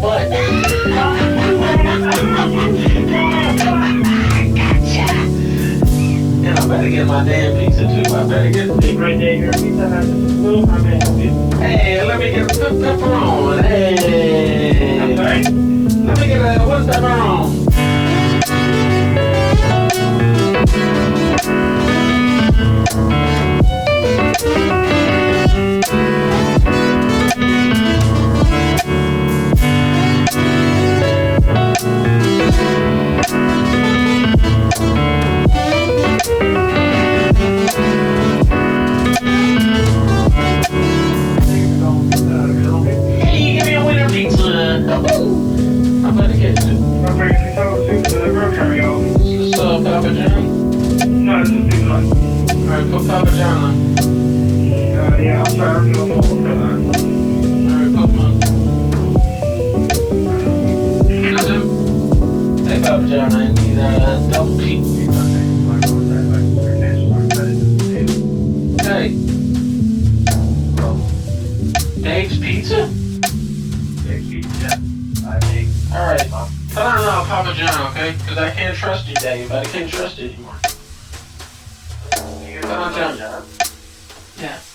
butt. And I better get my damn pizza too. I better get it right there. Your pizza has a little my man. Hey, let me get a pepperoni. Hey. I'm sorry? Let me get a what's pepperoni? Papa John? No, this is Big One. Alright, put Papa John on. Yeah, I'm sorry, I'm doing full for that. Alright, put him on. That's him? Hey, Papa John, I need a double pizza. Hey. Dave's Pizza? Dave's Pizza, I make. Alright. Put on Papa John, okay? Because I can't trust you, Dave. I can't trust you anymore. Put on John. Yeah.